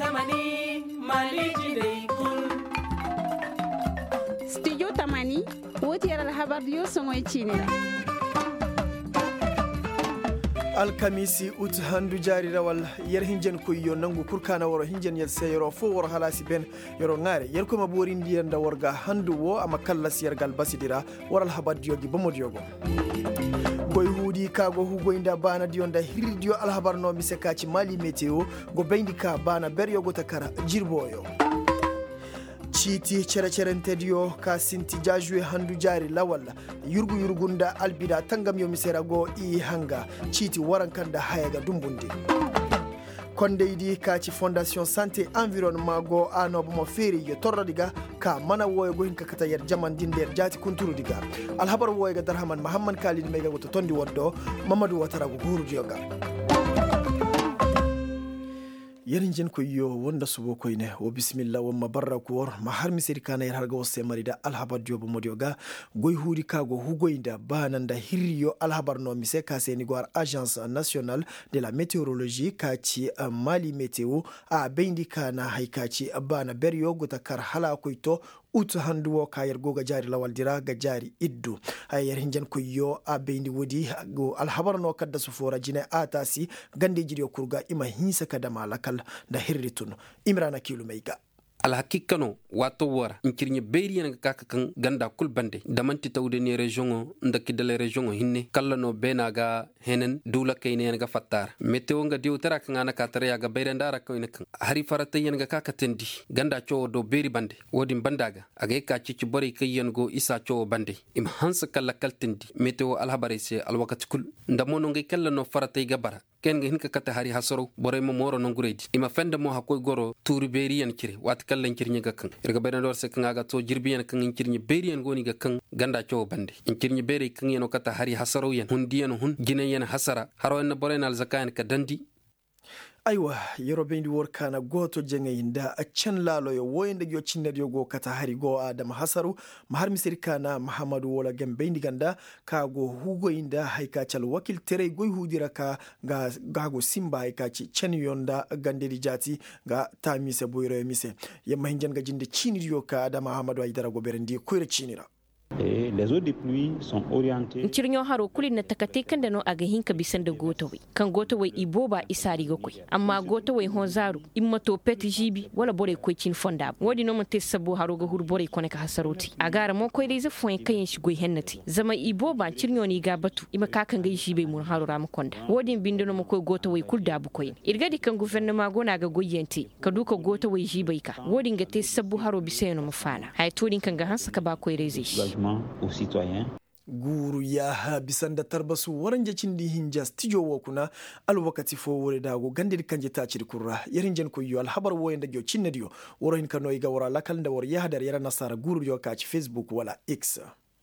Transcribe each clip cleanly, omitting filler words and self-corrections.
tamani maliji dai kul. Studio tamani woti yara habar yo songoy chine. Alkamisi ut handu jari rawal yer hinjen kuyo nangu kurkana woro hinjen yel seyro fo woro halasi ben yoro ngare yer ko mabori ndiyan da warga handu wo amakalla siyargal basidira waral habadiyo gi bomodiyogo goy hudi kago hugoynda bana dionda hirdiyo alhabarno mi sekaci mali meteo go bendi ka bana beryogo takara jirboyo citi cerecerentediyo ka sinti jajue handu jari lawal yurgunda albida tangam yo miserago i hanga citi warankanda hayaga dumbundi kondeydi kaci fondation santé environnement go anobo mo feri yo torradiga ka mana woygo hinka kata yer jamandi nder jati kunturu diga alhabar woyga darhaman mahamman kalid mega goto tondi woddo mamadou watarago gurudiyoga yerin jen ko yo wonda subo koyne wo bismillah wo mabarra ko wor ma har misiri kana yar harga wosse marida alhabar diobo modioga goy hudi kago hugoynda bananda hirriyo alhabar no mise ka seni gwar agence nationale de la météorologie kaci mali météo a bendi kana haykaci bana beryo gota kar hala koyto ut handuwo kayar goga jari lawal dira ga jari iddu ayar hinjan ko yo a bendi wodi go alhabar no kadda sufora jine atasi gande jiri kurga ima hinsa kada malakal da hirritun imrana kilu meiga alhakikkano wato wara nkirnye beriyan kaka kan ganda kul bande damanti tawde ne region ndaki dale region hinne kala no benaga henen dula kayne nga fattar meteo nga diw tara kan ana katare yaga beyrandara ko ina kan hari farata yen nga kaka tendi ganda ciowo do beri bande wodi bandaga aga ka cici bori kayen go isa ciowo bande im hansa kala kaltendi meteo alhabare se alwakati kul ndamono nga kala no farata gabara ken nga hinka kata hari hasoro bore mo moro no nguredi ima fenda mo hakoy goro turi beriyan kire wat kallan kirnye ga kan irga bena dor se kan aga to jirbiyan kan kirnye beriyan goni ga kan ganda ciowo bande kirnye beri kan yeno kata hari hasaro yen hundiyan hun gine yen hasara haro en borenal zakayan ka dandi aywa yero bendi workana goto jengayinda a can lalo yo woyende yo cinner yo go kata hari go adam hasaru mahar misiri kana mahamadu wola gem bendi ganda ka go hugo inda haika chal wakil tere goy hudira ka ga go simba haika ci chen yonda gandedi jati ga tamise boyro mise yamma hinjan ga jinde cinir yo ka adam mahamadu aidara go berendi koyre cinira. Les eaux de pluie sont orientées. Nchirnyo haro kuli na takate kanda no aga hinka bisan da gotowe. Kan gotowe iboba isari gokoi. Amma gotowe honzaru imma to pet jibi wala bore koi chin fonda. Wodi no mate sabo haro ga hur bore kone ka hasaroti. Agara mo koi leze foin kayen shigoi hennati. Zama iboba nchirnyo ni ga batu ima kakan ga jibe mun haro ram konda. Wodi bindo no mo koi gotowe kul dabu koi. Irgadi kan gouvernement gona ga goyenti. Kaduka gotowe jibe ka. Wodi ngate sabo haro biseno mafana. Hay tudin kan ga hansa ka ba koi leze. Aux citoyens. Guru ya bisanda tarbasu waranje cindi hinja studio wokuna alwakati fo wore dago gandiri kanje ta ciri kurra yarinjen ko yo alhabar woyenda gyo cinnedio woro hin kano iga wora lakal nda wor yahdar yara nasara guru yo ka ci Facebook wala X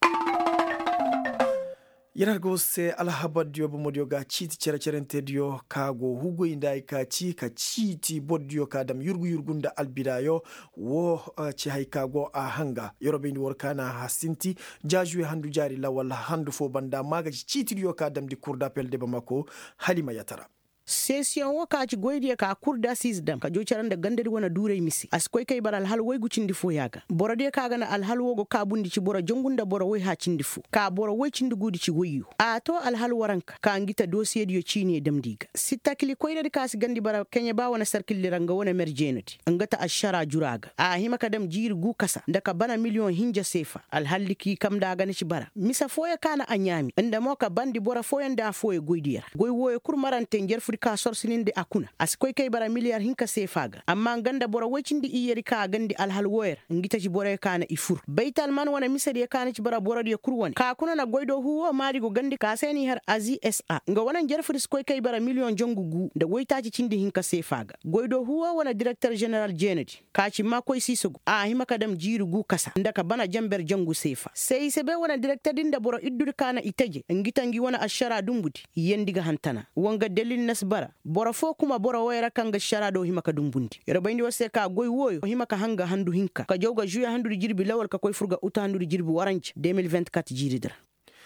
yarargo se alhabadiyo bomodio ga citi cerecerentediyo kago hugo indai ka citi boddiyo kadam yurgunda albidayo wo ci hay kago a hanga yorobe ni workana hasinti jajue handu jari lawal handu fo banda maga citi kadam di kurda pelde bamako halima yatara session waka ci goydi ka kurda sizdam ka jocaran da gandari wana dure misi askoy kay baral hal way gucindi fo yaga borode ka gana al hal wogo ka bundi ci bora jongunda bora way ha cindi fu ka bora way cindi gudi ci goyyu a to al hal waranka ka ngita dossier dio cini damdiga sitta kili koyde ka si gandi bara kenya ba wana circle ranga wana merjenati ngata ashara juraga a hima kadam jiri gu kasa ndaka bana million hinja sefa al haliki kam da gana ci bara misa foya kana anyami inda mo ka bandi bora foya nda foya goydira goy woy kurmarante ngerfu ka sorsininde akuna askoy kay bara miliyar hinka sefaga amma ganda bora wacindi iyeri ka gandi alhal woyer ngita ci bora kana ifur baital man wana misari kana ci bara bora de kurwan ka kuna na goydo huwa mari go gandi ka seni har azi sa nga wana jerfuri skoy kay bara million jongugu da goytaci cindi hinka sefaga goydo huwa wana director general jeneti ka ci makoy sisogu a hima kadam jiru gu kasa ndaka bana jamber jongu sefa sai sebe wana director dinda bora iddur kana iteje ngita ngi wana ashara dumbuti yendiga hantana wanga delil nas bara bora fo kuma bora wayra kanga sharado himaka dumbundi yara bayndi wase ka goy woyo himaka hanga handu hinka ka jawga juya handu jirbi lawal ka koy furga uta handu jirbi waranci 2024 jiridra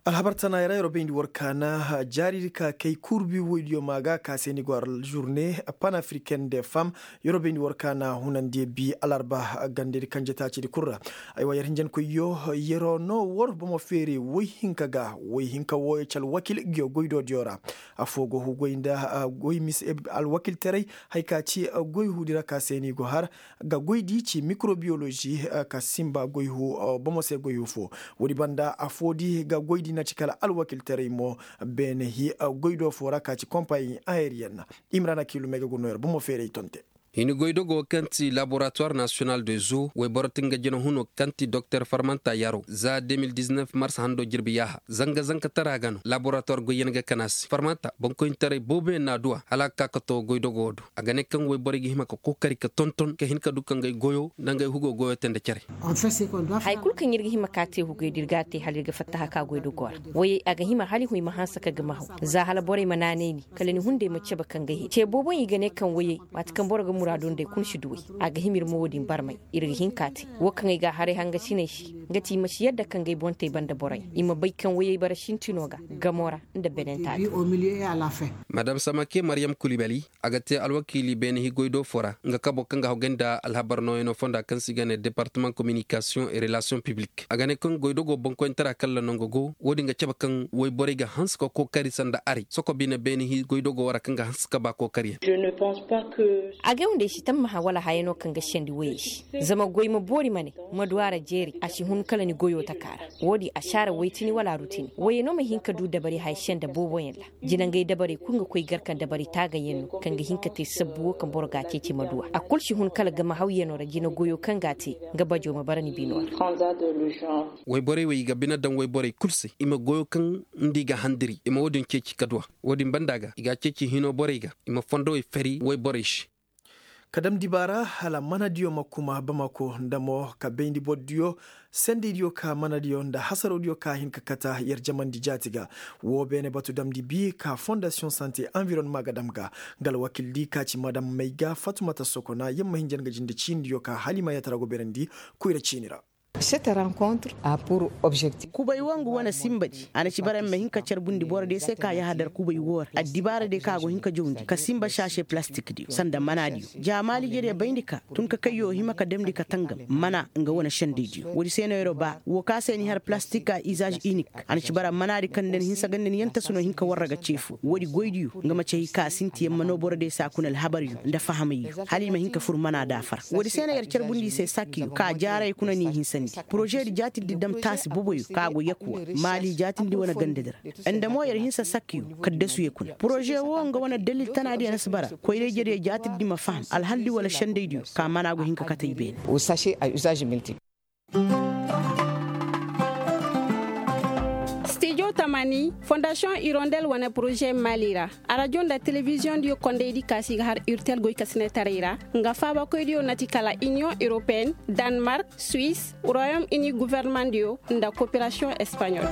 alhabartana yara yoro bendi workana jari ka kay kurbi wodio maga ka seni gwar journée panafricaine des femmes yoro bendi workana hunande bi alarba gande kanjata ci di kurra ay wayar hinjen ko yo yero no wor bomo fere woy hinka ga woy hinka woy chal wakil gyo goydo diora afogo hu goynda goy mis al wakil tere hay ka ci goy hudira ka seni go har ga goydi ci microbiologie ka simba goy hu bomo se goy fo wodi banda afodi ga goydi na cikala alwakil tare mo bene hi goydo fora ka ci compagnie aérienne imrana kilu mega gonor bu mo fere tonte hini goydogo kanti laboratoire national de zoo we borotinga jeno huno kanti docteur Farmanta Yaro za 2019 mars hando jirbi yaha zanga taragano laboratoire go yenga kanasi Farmanta bonko intare bobe na dua halaka kato goydogo do agane kan we borigi hima ko kokari ka tonton ke hinka dukan ngay goyo nangay hugo goyo tende cere hay kul kan yirgi hima kate hugo dirgate halirga fattaha ka goydogo way aga hima hali hu mahansa ka gamaho za hala bore manane ni kalani hunde mace bakan gahi ce bobo yigane kan waye matkan borga muradun da kun shi duwe a ga himir mawodin barmai irgihin kati wakan ga hare hanga shine shi gati mashi yadda kan ga bonte banda borai ima bai kan waye barashin tinoga gamora inda benenta madam Samake Mariam Koulibaly agate alwakili ben hi goydo fora nga kabo kan ga hogenda alhabar no eno fonda kan sigane département communication et relations publiques agane kan goydo go bonko intara kala nongo go wodi nga ceba kan way boriga hans ko kari sanda ari soko bine ben hi goydo go wara kan ga hans ka ba ko kari je ne pense pas que da shi tan mahawala hayano kan gashin di waye shi zama goyi ma bori mane maduwara jeri a shi hun kala ni goyo ta kara wodi a share waitini wala rutini waye no mai hinka du da bari haishen da bobo yalla jinan gai da bari kun ga koi garkan da bari taga yin kan ga hinka te sabbuwo kan borga ce maduwa a kulshi hun kala ga mahauye no rajina goyo kan gate ga bajo ma barani bino way bore way ga bina dan way bore kulsi ima goyo kan ndiga handiri ima wodin ceci kadwa wodin bandaga iga ceci hino bore ga ima fondo e feri way bore shi kadam dibara hala manadio makuma bamako ndamo ka bendi boddio sendi dio ka manadio nda hasaro dio ka hin kakata yer jamandi jatiga wo bene batu damdi bi ka fondation santé environnement gadamga gal wakil di ka ci madam Maiga Fatoumata Sokona yemma hinjan ga jindi cindio ka halima ya tarago berendi kuira cinira. Cette rencontre a pour objectif kubai wangu wana simbadi ana ci baran mai hinka charbundi bor de sai ka ya hadar kubai wor addibara de kago hinka jondi ka simba shashe plastic di sanda manadi jamali gere baindika tun ka kayo hima ka demdi ka tangam mana nga wana shande di wodi sai na yoba wo ka sai ni har plastic ka usage unique ana ci baran manadi kan den hinsa ganden yanta suno hinka warraga cefu wodi goydiyu nga mace ka sinti yamma no bor de sa kunal habari da fahamayi halima hinka fur mana da far wodi sai na yar charbundi sai sakki ka jarai kuna ni hinsa projet di jati di dam tasi boboyu kago yakuwa mali jati di wana gandedara anda mo yar hinsa sakkiyu kadda su yakuna projet wo nga wana dalil tanadi nasbara ko ire jere jati di ma faham alhalli wala shandeydu ka manago hinka katay ben au sachet à usage multiple. Studio Tamani, Fondation Hirondelle wana projet Malira. A radio da télévision dio konde di kasi har urtel goy kasine tarira. Nga faba ko dio natikala Union Européenne, Danemark, Suisse, Royaume-Uni gouvernement dio nda coopération espagnole.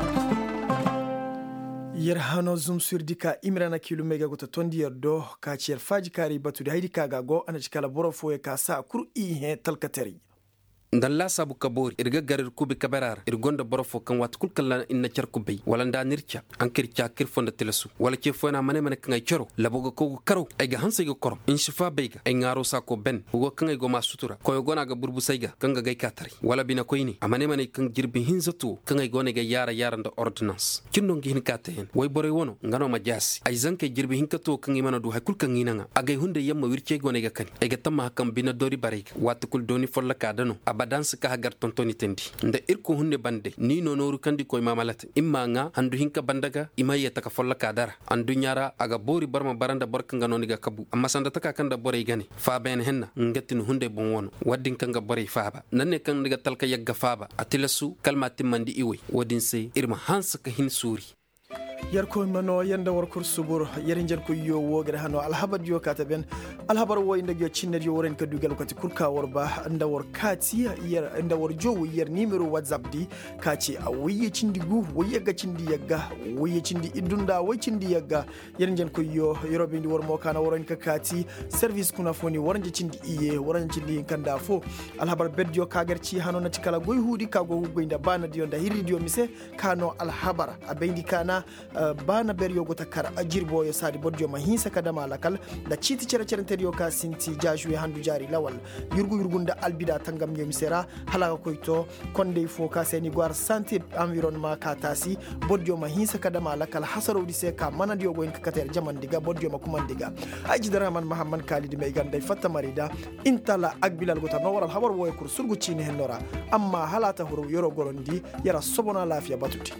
yer hano zum surdika imrana kilu mega gota tondi do ka cier faji kari batu da haidi kaga go ana cikala borofo e ka sa kur i he talkateri. ndalla sabu kabori irga garir kubi kabarar irgonda borofo kan wat kulkalla inna charkubay wala nda nircha ankir chakir fonda telesu wala ke fona mane kan ay choro labogo ko karo ay ga hanse go koro in shifa bayga ay ngaro sako ben go kan ay go masutura ko gona ga burbu sayga kan ga gay katari wala bina koyni amane kan jirbi hinzatu kan ay gone ga yara nda ordonnance kinno ngi hin katen way bore wono ngano ma jasi ay zanke jirbi hinkato kan imana du hakul kan inanga agay hunde yamma wirce gone ga kan ay ga tamma kan bina dori barega wat kul doni folla kadano danse ka hagar tontoni tendi nda irko hunde bande ni nonoru kandi koy mamalata imma nga handu hinka bandaga ima yeta ka folla kadara andu nyara aga bori barma baranda borka ngano ga kabu amma sanda taka kanda bore gani fa ben henna ngatin hunde bon wono waddin kanga bore faaba nanne kan daga talka yagga faaba atilasu kalmati mandi iwe wadin se irma hansa ka hin suri yarko mano yanda war kursubur yarin jar ko yo wogre hano alhabar yo kata ben alhabar wo inda yo cinna yo woren ka dugal ko ti kurka warba anda war kati yar anda war jowo yar numero whatsapp di kace a waye cindi gu waye ga cindi yagga waye cindi idunda waye cindi yagga yarin jar ko yo yorobe ndi war mo kana woren ka kati service kuna foni woren cindi iye woren cindi kanda fo alhabar bedjo kagarci hano na tikala goy hudi kago goynda bana diyo da hiridiyo mise kano alhabar abendi kana bana ber yogo takara ajirbo yo sadi bodjo mahinsa kadama lakal da chiti cere cere teriyo ka sinti jaju handu jari lawal yurgunda albida tangam yemisera hala koyto konde fo ka seni gwar santé environnement ka tasi bodjo mahinsa kadama lakal hasaro dise ka mana diyo en kater jaman diga bodjo makuman diga aji daraman mahamman khalid me ganda fatta marida intala akbilal gota no waral habar woy kur surgu chini henora amma halata huru yoro gorondi yara sobona lafiya batuti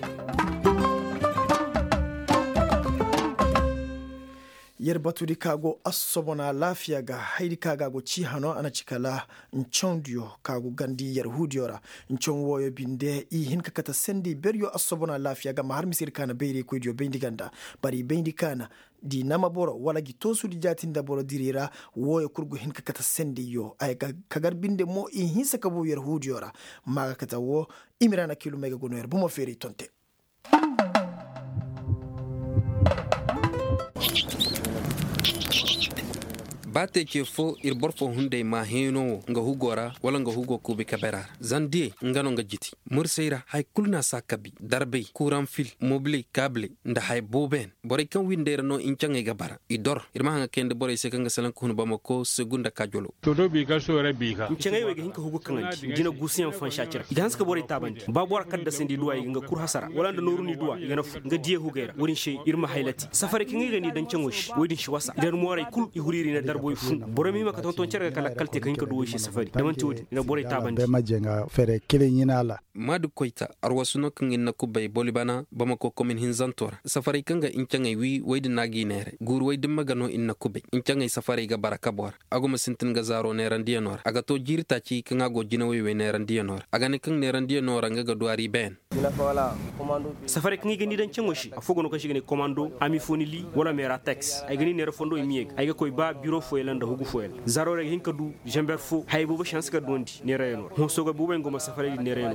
yer batudi kago asobona lafiya ga haidi kaga go ci hano ana cikala nchondio kago gandi yer hudiora nchon woyo binde i hinka kata sendi beryo asobona lafiya ga mahar misir kana beiri ko dio bendi ganda bari bendi kana di nama boro wala gi tosu di jatinda boro dirira woyo kurgo hinka kata sendi yo ay kagar binde mo i hinsa kabo yer hudiora maga kata wo imirana kilo mega gonoer bumo feri tonte bate ke fo ir borfo hunde ma heno nga hugora wala nga hugo ko be kabera zandie ngano nga jiti murseira hay kulna sakabi darbe kuran fil mobile cable nda hay boben bore kan windere no inchange gabara idor irma hanga kende bore se kan salan ko bamako segunda kajolo todo bi ga so re bi ka inchange we ga hinka hugo kan dina gusiyan fan shachira idan suka bore tabandi babuwar kadda sendi duwa nga kur hasara wala nda noruni duwa yana nga die hugera wurin she irma haylati safare kin ga ni dan chanwosh wodin shi wasa idan more kul ihuriri na boy fun bore mi maka tonton cerga kala kalte kan ka duwo shi safari da man todi ina bore tabandi be majenga fere kile nyinala madu koita arwasuno kan inna kubay bolibana bamako komin hinzantora safari kanga inchangai wi waydi nagi nere gur waydi magano inna kubay inchangai safari ga baraka bor aguma sintin ga zaro ne randiyanor aga to jirta ci kan ago jinawi we ne randiyanor aga ne kan ne randiyanor nga ga duari ben safari kan gani dan cinwoshi afogo no kan shigene commando ami fonili wala mera tax ay gani ne fondo mieg ay ga koy ba bureau foyelanda hugu foyel zaro reg hinka du jember fo hay bobo chance ka dondi ne rayno ho soga bobo ngoma safari ne rayno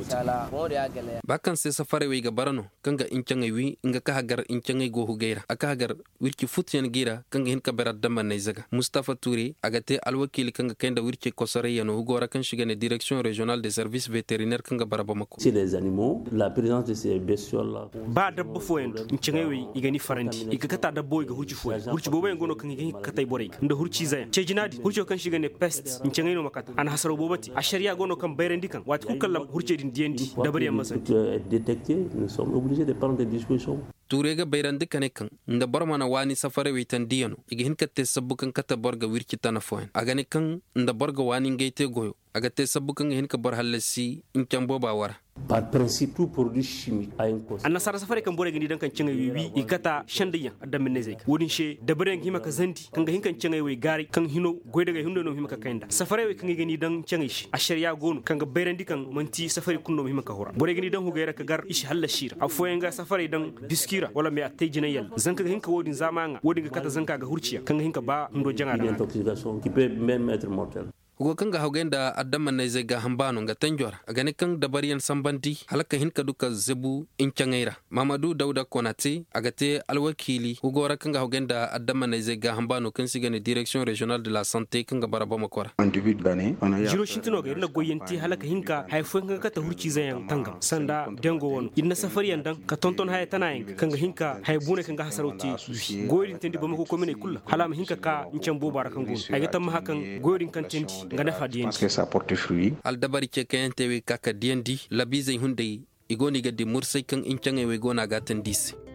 bakan se safari we ga barano kanga inchangai wi inga ka hagar inchangai go hugeira aka hagar wirki futyen gira kanga hinka berat dama ne zaga Mustafa Touré agate alwakil kanga kenda wirki kosare yano hugora kan shigene direction régionale des services vétérinaires kanga barabamako c'est les animaux la présence de ces bestioles là ba dabbo foyen inchangai wi igani farandi igakata dabbo iga hurci foyen hurci bobo ngono kan igani katay bore nda hurci zaya cejinadi hurci kan shigane pest inchangai no makata an hasaro bobati a sharia gono kan bayrendi kan wati kukallam hurci din diendi dabari amma san détecter nous sommes obligés de prendre des dispositions Touré ga bayrandi kane kan nda bormana wani safare witan diyano igi hinka te sabbukan kata borga wirki tana foyen agani kan nda borga wani ngeyte goyo aga te sabbukan hinka bor halasi incambo ba wara par principe tout produit chimique a une cause anna sara safare kan bore gindi dan kan cinga wi ikata shandiya adam menezek wodin she dabaren hima ka zanti kan ga hinkan cinga wi gari kan hino goy daga hindo no hima ka kainda safare wi kan gindi dan cinga shi a shari'a gonu kan ga bayrandi kan manti safare kunno hima ka hora bore gindi dan hugayra ka gar ishi halla shir a foyenga safare dan biskira wala me atay jinayal zanka ga hinka wodin zamanga wodin ga kata zanka ga hurciya kan ga hinka ba ndo janga da intoxication qui peut même être mortelle hugo kanga hawgenda adamma ne zega hambano nga tanjora agane kan dabariyan sambandi halaka hinka duka zebu inchangaira Mamadou Dauda Konate agate alwakili hugo ra kanga hawgenda adamma ne zega hambano kan sigane direction régionale de la santé kanga baraba makora en début d'année jiro shintino ga irna goyenti halaka hinka haifo kanga kata hurci zayan tangam sanda dengo won inna safari yandan ka tonton haya tanayin kanga hinka haybune kanga hasarauti goyrin tendi bamako komine kullu halama hinka ka inchambo barakan gon agata ma hakan goyrin kan tendi parce que ça porte fruit al dabari ke kente we kaka diendi labize hunde igoni gaddi mursay kan inchange we gona gatan disi